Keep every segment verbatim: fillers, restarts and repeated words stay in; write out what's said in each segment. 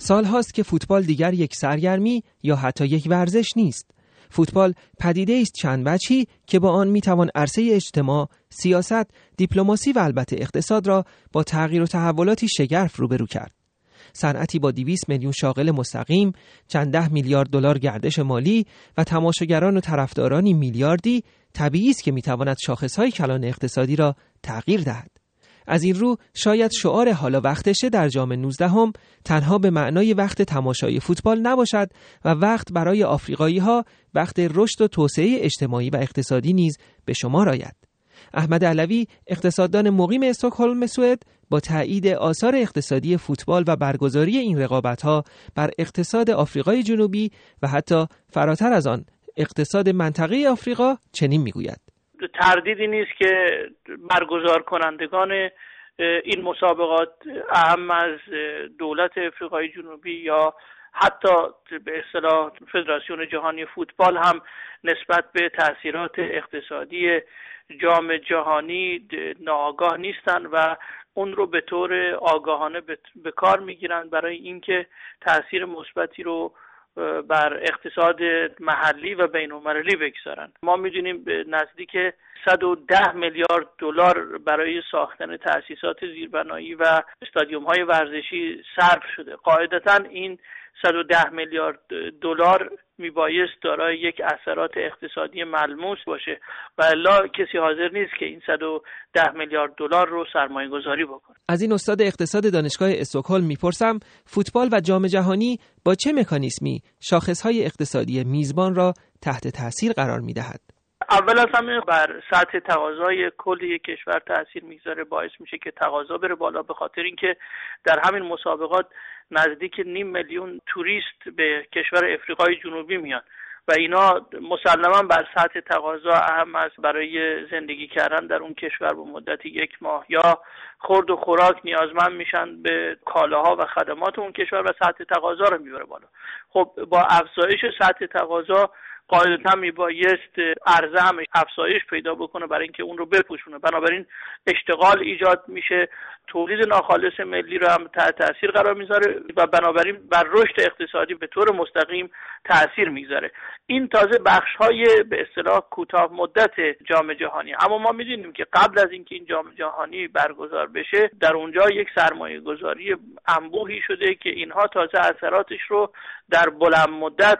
سالهاست که فوتبال دیگر یک سرگرمی یا حتی یک ورزش نیست. فوتبال پدیده است چند وجهی که با آن میتوان عرصه اجتماع، سیاست، دیپلماسی و البته اقتصاد را با تغییر و تحولاتی شگرف روبرو کرد. صنعتی با دویست میلیون شاغل مستقیم، چند ده میلیارد دلار گردش مالی و تماشاگران و طرفدارانی میلیاردی، طبیعی است که میتواند شاخصهای کلان اقتصادی را تغییر دهد. از این رو شاید شعار حالا وقتشه در جام نوزدهم تنها به معنای وقت تماشای فوتبال نباشد و وقت برای آفریقایی ها وقت رشد و توسعه اجتماعی و اقتصادی نیز به شمار آید. احمد علوی، اقتصاددان مقیم استکهلم سوئد، با تایید آثار اقتصادی فوتبال و برگزاری این رقابت‌ها بر اقتصاد آفریقای جنوبی و حتی فراتر از آن اقتصاد منطقه آفریقا چنین میگوید: تردیدی نیست که برگزار کنندگان این مسابقات اهم از دولت آفریقای جنوبی یا حتی به اصطلاح فدراسیون جهانی فوتبال هم نسبت به تأثیرات اقتصادی جام جهانی ناآگاه نیستند و اون رو به طور آگاهانه به کار میگیرند برای اینکه تأثیر مثبتی رو بر اقتصاد محلی و بین‌المللی بگذارند. ما میدونیم نزدیک صد و ده میلیارد دلار برای ساختن تأسیسات زیربنایی و استادیوم‌های ورزشی صرف شده. قاعدتاً این صد و ده میلیارد دلار میبایست دارای یک اثرات اقتصادی ملموس باشه و الا کسی حاضر نیست که این صد و ده میلیارد دلار رو سرمایه گذاری بکنه. از این استاد اقتصاد دانشگاه استکهلم میپرسم فوتبال و جام جهانی با چه مکانیزمی شاخصهای اقتصادی میزبان را تحت تاثیر قرار میدهد؟ اول از همه بر سطح تقاضای کل یک کشور تاثیر میگذاره، باعث میشه که تقاضا بره بالا، به خاطر اینکه در همین مسابقات نزدیک نیم میلیون توریست به کشور افریقای جنوبی میان و اینا مسلماً بر سطح تقاضا اهم است برای زندگی کردن در اون کشور به مدت یک ماه یا خورد و خوراک نیازمند میشن به کالاها و خدمات اون کشور و سطح تقاضا رو میبره بالا. خب با افزایش سطح تقاضا قاعدتا میبایست عرضه هم افزایش پیدا بکنه برای اینکه اون رو بپوشونه، بنابراین اشتغال ایجاد میشه، تولید ناخالص ملی رو هم تحت تاثیر قرار میذاره و بنابراین بر رشد اقتصادی به طور مستقیم تاثیر میذاره. این تازه بخش‌های به اصطلاح کوتاه مدت جام جهانی، اما ما میدونیم که قبل از اینکه این جام جهانی برگزار بشه در اونجا یک سرمایه گذاری انبوهی شده که اینها تازه اثراتش رو در بلند مدت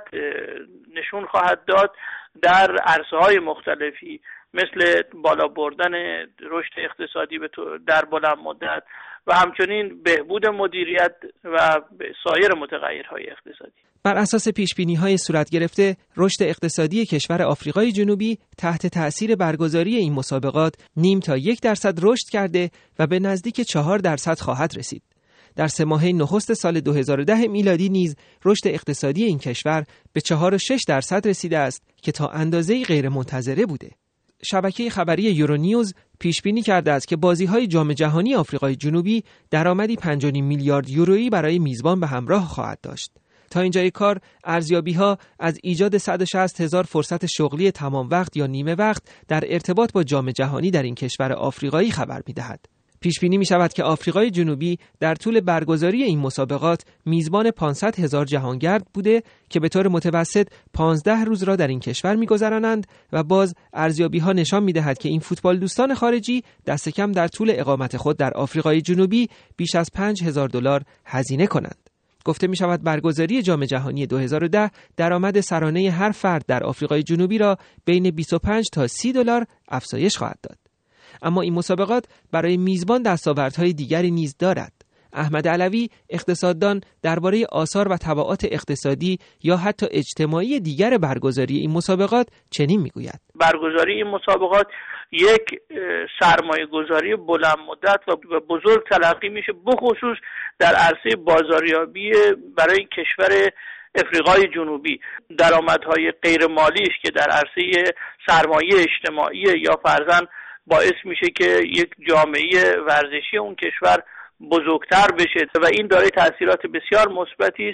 نشون خواهد داد در عرصه‌های مختلفی، مثل بالا بردن رشد اقتصادی در بلند مدت و همچنین بهبود مدیریت و سایر متغیرهای اقتصادی. بر اساس پیشبینی‌های صورت گرفته، رشد اقتصادی کشور آفریقای جنوبی تحت تأثیر برگزاری این مسابقات نیم تا یک درصد رشد کرده و به نزدیک چهار درصد خواهد رسید. در سه ماهه نخست سال دو هزار و ده میلادی نیز رشد اقتصادی این کشور به چهار و شش درصد رسیده است که تا اندازه‌ای غیر منتظره بوده. شبکه خبری یورونیوز پیش بینی کرده است که بازی‌های جام جهانی آفریقای جنوبی درآمدی پنج و نیم میلیارد یورویی برای میزبان به همراه خواهد داشت. تا اینجای کار ارزیابی‌ها از ایجاد صد و شصت هزار فرصت شغلی تمام وقت یا نیمه وقت در ارتباط با جام جهانی در این کشور آفریقایی خبر می‌دهد. پیش بینی می شود که آفریقای جنوبی در طول برگزاری این مسابقات میزبان پانصد هزار جهانگرد بوده که به طور متوسط پانزده روز را در این کشور می‌گذرانند و باز ارزیابی‌ها نشان می‌دهد که این فوتبال دوستان خارجی دست کم در طول اقامت خود در آفریقای جنوبی بیش از پنج هزار دلار هزینه کنند. گفته می شود برگزاری جام جهانی دو هزار و ده درآمد سرانه هر فرد در آفریقای جنوبی را بین بیست و پنج تا سی دلار افزایش خواهد داد. اما این مسابقات برای میزبان دستاوردهای دیگری نیز دارد. احمد علوی، اقتصاددان، درباره آثار و تبعات اقتصادی یا حتی اجتماعی دیگر برگزاری این مسابقات چنین میگوید: برگزاری این مسابقات یک سرمایه گذاری بلند مدت و بزرگ تلقی میشه، بخصوص در عرصه بازاریابی برای کشور افریقای جنوبی. درآمدهای غیر مالیش که در عرصه سرمایه اجتماعی یا فرضاً باعث میشه که یک جامعه ورزشی اون کشور بزرگتر بشه و این دارای تأثیرات بسیار مثبتی است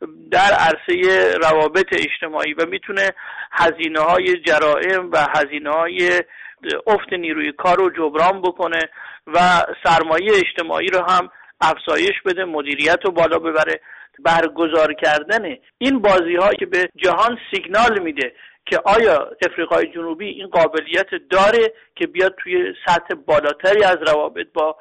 در عرصه روابط اجتماعی و میتونه هزینه‌های جرائم و هزینه‌های افت نیروی کار رو جبران بکنه و سرمایه اجتماعی رو هم افزایش بده، مدیریت رو بالا ببره. برگزار کردن این بازی‌ها که به جهان سیگنال میده که آیا افریقای جنوبی این قابلیت داره که بیاد توی سطح بالاتری از روابط با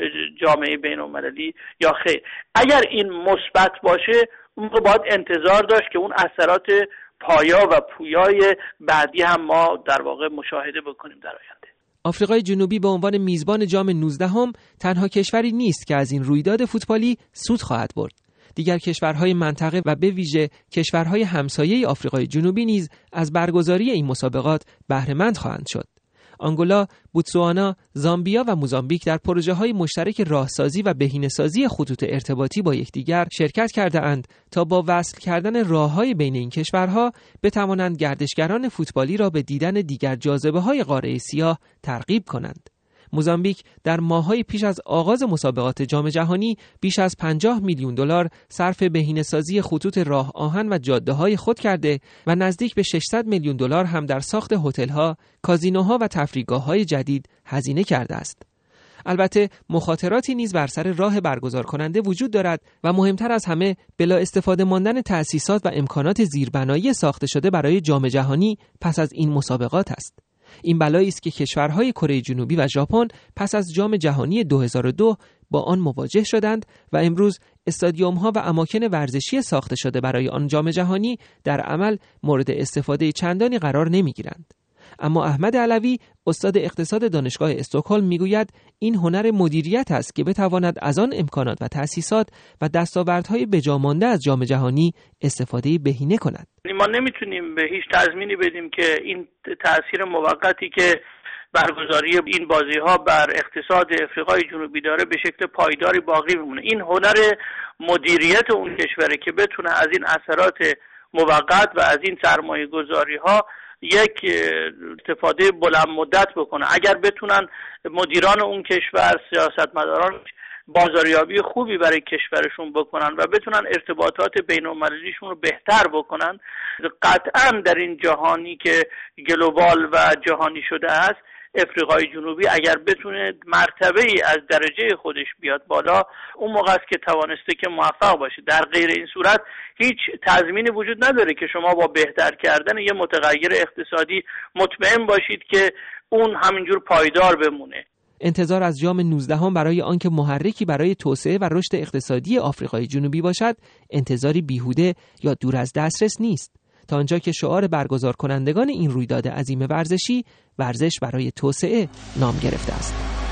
جامعه بین‌المللی یا خیر. اگر این مثبت باشه اون رو باید انتظار داشت که اون اثرات پایا و پویای بعدی هم ما در واقع مشاهده بکنیم در آینده. آفریقای جنوبی به عنوان میزبان جام نوزدهم تنها کشوری نیست که از این رویداد فوتبالی سود خواهد برد. دیگر کشورهای منطقه و به ویژه کشورهای همسایه آفریقای جنوبی نیز از برگزاری این مسابقات بهره مند خواهند شد. آنگولا، بوتسوانا، زامبیا و موزامبیک در پروژه‌های مشترک راهسازی و بهینه‌سازی خطوط ارتباطی با یکدیگر شرکت کرده‌اند تا با وصل کردن راه‌های بین این کشورها بتوانند گردشگران فوتبالی را به دیدن دیگر جاذبه‌های قاره سیاه ترغیب کنند. موزامبیک در ماه‌های پیش از آغاز مسابقات جام جهانی بیش از پنجاه میلیون دلار صرف بهینه‌سازی خطوط راه آهن و جاده‌های خود کرده و نزدیک به ششصد میلیون دلار هم در ساخت هتل‌ها، کازینوها و تفریحگاه‌های جدید هزینه کرده است. البته مخاطراتی نیز بر سر راه برگزار کننده وجود دارد و مهمتر از همه بلا استفاده ماندن تأسیسات و امکانات زیربنایی ساخته شده برای جام جهانی پس از این مسابقات است. این بلایی است که کشورهای کره جنوبی و ژاپن پس از جام جهانی دو هزار و دو با آن مواجه شدند و امروز استادیوم‌ها و اماکن ورزشی ساخته شده برای آن جام جهانی در عمل مورد استفاده چندانی قرار نمی‌گیرند. اما احمد علوی، استاد اقتصاد دانشگاه استکهلم میگوید این هنر مدیریت است که بتواند از آن امکانات و تأسیسات و دستاوردهای بجا مانده از جام جهانی استفاده بهینه کند. ما نمیتونیم به هیچ تضمینی بدیم که این تأثیر موقتی که برگزاری این بازی‌ها بر اقتصاد افریقای جنوبی داره به شکل پایداری باقی بمونه. این هنر مدیریت اون کشوره که بتونه از این اثرات موقت و از این سرمایه‌گذاری‌ها یک استفاده بلند مدت بکنه. اگر بتونن مدیران اون کشور، سیاستمداران بازاریابی خوبی برای کشورشون بکنن و بتونن ارتباطات بین‌المللیشون رو بهتر بکنن، قطعاً در این جهانی که گلوبال و جهانی شده است افریقای جنوبی اگر بتونه مرتبه ای از درجه خودش بیاد بالا، اون موقع است که توانسته که موفق باشه. در غیر این صورت هیچ تضمینی وجود نداره که شما با بهتر کردن یه متغیر اقتصادی مطمئن باشید که اون همینجور پایدار بمونه. انتظار از جام نوزدهم برای آنکه محرکی برای توسعه و رشد اقتصادی آفریقای جنوبی باشد، انتظاری بیهوده یا دور از دسترس نیست. تا آنجا که شعار برگزار کنندگان این رویداد عظیم ورزشی، ورزش برای توسعه، نام گرفته است.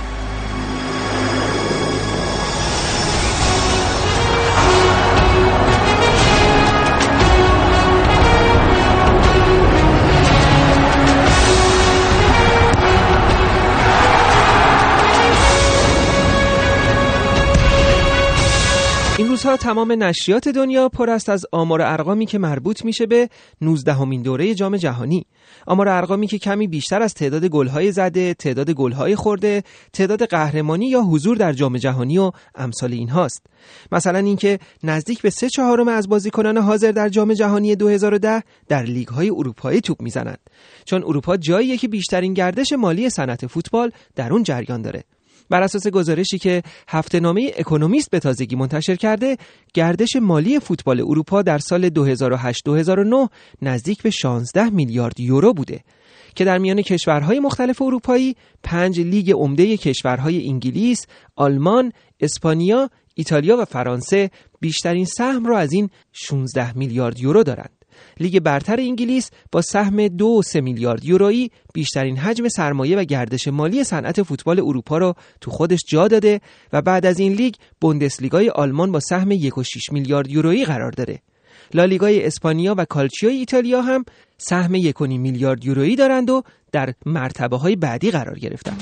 این روزها تمام نشریات دنیا پر است از آمار و ارقامی که مربوط میشه به نوزدهمین دوره جام جهانی. آمار و ارقامی که کمی بیشتر از تعداد گل‌های زده، تعداد گل‌های خورده، تعداد قهرمانی یا حضور در جام جهانی و امثال اینهاست. مثلا اینکه نزدیک به سه چهارم از بازیکنان حاضر در جام جهانی دو هزار و ده در لیگ‌های اروپایی توپ میزنند، چون اروپا جاییه که بیشترین گردش مالی صنعت فوتبال در اون جریان داره. بر اساس گزارشی که هفته‌نامه اکونومیست به تازگی منتشر کرده، گردش مالی فوتبال اروپا در سال دو هزار و هشت دو هزار و نه نزدیک به شانزده میلیارد یورو بوده که در میان کشورهای مختلف اروپایی پنج لیگ عمده کشورهای انگلیس، آلمان، اسپانیا، ایتالیا و فرانسه بیشترین سهم را از این شانزده میلیارد یورو دارند. لیگ برتر انگلیس با سهم دو و سه میلیارد یورویی بیشترین حجم سرمایه و گردش مالی صنعت فوتبال اروپا را تو خودش جا داده و بعد از این لیگ بوندسلیگای آلمان با سهم یک و شش میلیارد یورویی قرار داره. لالیگای اسپانیا و کالچیو ایتالیا هم سهم یک و نیم میلیارد یورویی دارند و در مرتبه های بعدی قرار گرفتند.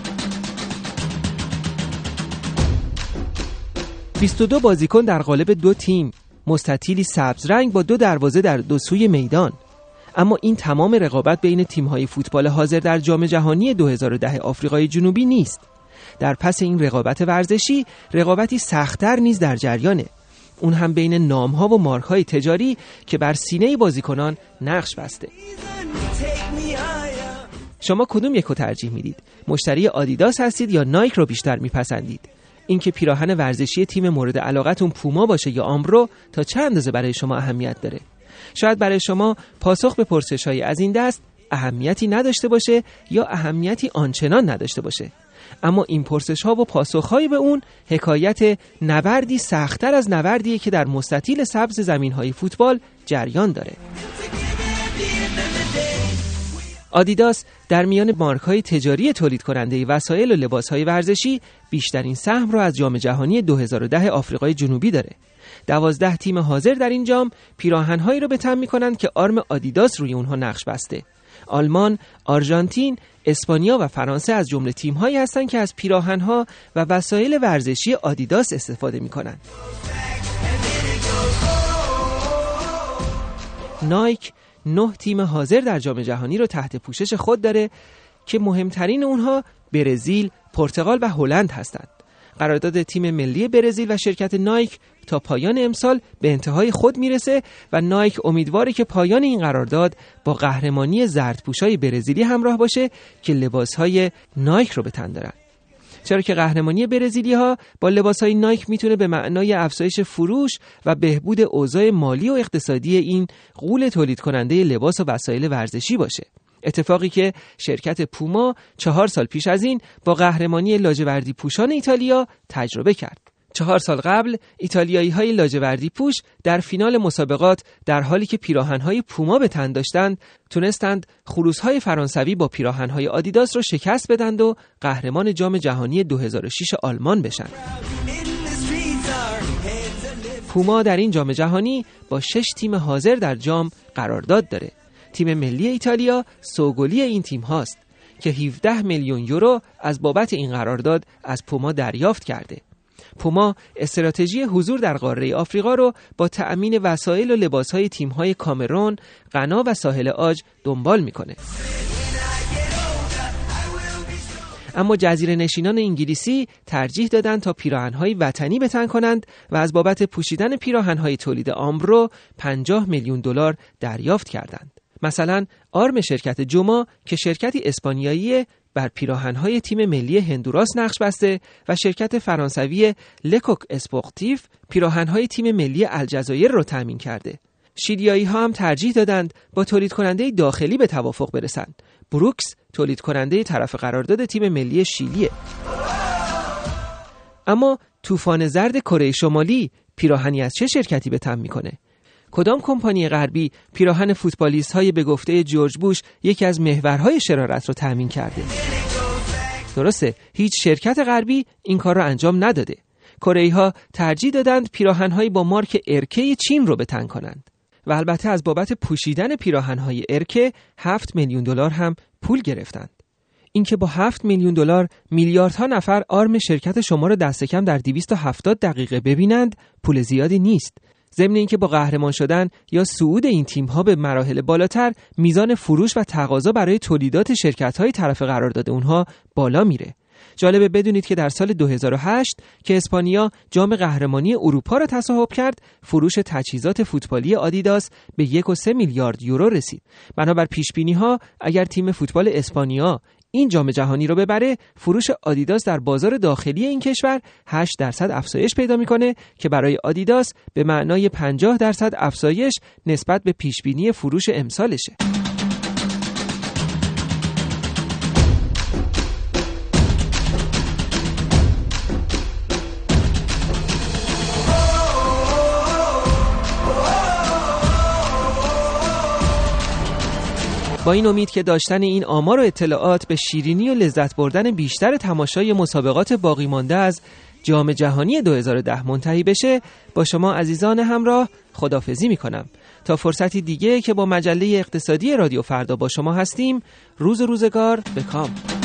بیست و دو بازیکن در قالب دو تیم، مستطیلی سبز رنگ با دو دروازه در دو سوی میدان. اما این تمام رقابت بین تیم‌های فوتبال حاضر در جام جهانی دو هزار و ده آفریقای جنوبی نیست. در پس این رقابت ورزشی، رقابتی سخت‌تر نیز در جریانه. اون هم بین نام‌ها و مارک‌های تجاری که بر سینه بازیکنان نقش بسته. شما کدوم یکو ترجیح میدید؟ مشتری آدیداس هستید یا نایک رو بیشتر میپسندید؟ اینکه پیراهن ورزشی تیم مورد علاقتون پوما باشه یا آمبرو تا چه اندازه برای شما اهمیت داره؟ شاید برای شما پاسخ به پرسش‌های از این دست اهمیتی نداشته باشه یا اهمیتی آنچنان نداشته باشه، اما این پرسش‌ها و پاسخ‌های به اون حکایت نبردی سخت‌تر از نبردیه که در مستطیل سبز زمین‌های فوتبال جریان داره. آدیداس در میان مارک‌های تجاری تولید کننده وسایل و لباس‌های ورزشی بیشترین سهم را از جام جهانی دو هزار و ده آفریقای جنوبی داره. دوازده تیم حاضر در این جام پیراهن‌هایی را به تن می‌کنند که آرم آدیداس روی اونها نقش بسته. آلمان، آرژانتین، اسپانیا و فرانسه از جمله تیم‌هایی هستند که از پیراهن‌ها و وسایل ورزشی آدیداس استفاده می‌کنند. نایک نه تیم حاضر در جام جهانی رو تحت پوشش خود داره که مهمترین اونها برزیل، پرتغال و هلند هستند. قرارداد تیم ملی برزیل و شرکت نایک تا پایان امسال به انتهای خود میرسه و نایک امیدواره که پایان این قرارداد با قهرمانی زردپوشای برزیلی همراه باشه که لباسهای نایک رو به تن دارن. چرا که قهرمانی برزیلی‌ها با لباسهای نایک میتونه به معنای افزایش فروش و بهبود اوضاع مالی و اقتصادی این غول تولید کننده لباس و وسایل ورزشی باشه. اتفاقی که شرکت پوما چهار سال پیش از این با قهرمانی لاجوردی پوشان ایتالیا تجربه کرد. چهار سال قبل ایتالیایی‌های لاجوردی پوش در فینال مسابقات در حالی که پیراهن‌های پوما به تن داشتند تونستند خروس‌های فرانسوی با پیراهن‌های آدیداس رو شکست بدند و قهرمان جام جهانی دو هزار و شش آلمان بشن. پوما در این جام جهانی با شش تیم حاضر در جام قرارداد داره. تیم ملی ایتالیا سوگلی این تیم هاست که هفده میلیون یورو از بابت این قرارداد از پوما دریافت کرده. پوما استراتژی حضور در قاره آفریقا رو با تأمین وسایل و لباس‌های تیم‌های کامرون، غنا و ساحل عاج دنبال می‌کنه. اما جزیره نشینان انگلیسی ترجیح دادند تا پیراهن‌های وطنی به تن کنند و از بابت پوشیدن پیراهن‌های تولید آمبرو پنجاه میلیون دلار دریافت کردند. مثلا آرم شرکت جوما که شرکتی اسپانیایی بر پیراهن‌های تیم ملی هندوراس نقش بسته و شرکت فرانسوی لکوک اسپورتیف پیراهن‌های تیم ملی الجزایر را تامین کرده. شیلیایی‌ها هم ترجیح دادند با تولید کننده داخلی به توافق برسند. بروکس تولید کننده طرف قرارداد تیم ملی شیلیه. اما طوفان زرد کره شمالی پیراهنی از چه شرکتی به تن می‌کنه؟ کدام کمپانی غربی پیراهن فوتبالیست‌های به گفته جورج بوش یکی از محورهای شرارت رو تامین کرده؟ درسته، هیچ شرکت غربی این کار رو انجام نداده. کره‌ای‌ها ترجیح دادند پیراهن‌هایی با مارک ارکه چین رو به تن کنند و البته از بابت پوشیدن پیراهن‌های ارکه هفت میلیون دلار هم پول گرفتند. اینکه با هفت میلیون دلار میلیاردها نفر آرم شرکت شما رو دست کم در دویست و هفتاد دقیقه ببینند پول زیادی نیست. ضمن اینکه با قهرمان شدن یا صعود این تیم‌ها به مراحل بالاتر میزان فروش و تقاضا برای تولیدات شرکت‌های طرف قرارداد اونها بالا میره. جالبه بدونید که در سال دو هزار و هشت که اسپانیا جام قهرمانی اروپا را تصاحب کرد، فروش تجهیزات فوتبالی آدیداس به یک و سه میلیارد یورو رسید. بنابر پیشبینی‌ها اگر تیم فوتبال اسپانیا این جام جهانی رو ببره، فروش آدیداس در بازار داخلی این کشور هشت درصد افزایش پیدا میکنه که برای آدیداس به معنای پنجاه درصد افزایش نسبت به پیشبینی فروش امسالشه. با این امید که داشتن این آمار و اطلاعات به شیرینی و لذت بردن بیشتر تماشای مسابقات باقی مانده از جام جهانی دو هزار و ده منتهی بشه، با شما عزیزان همراه خداحافظی میکنم. تا فرصتی دیگه که با مجله اقتصادی رادیو فردا با شما هستیم، روز و روزگار به کام.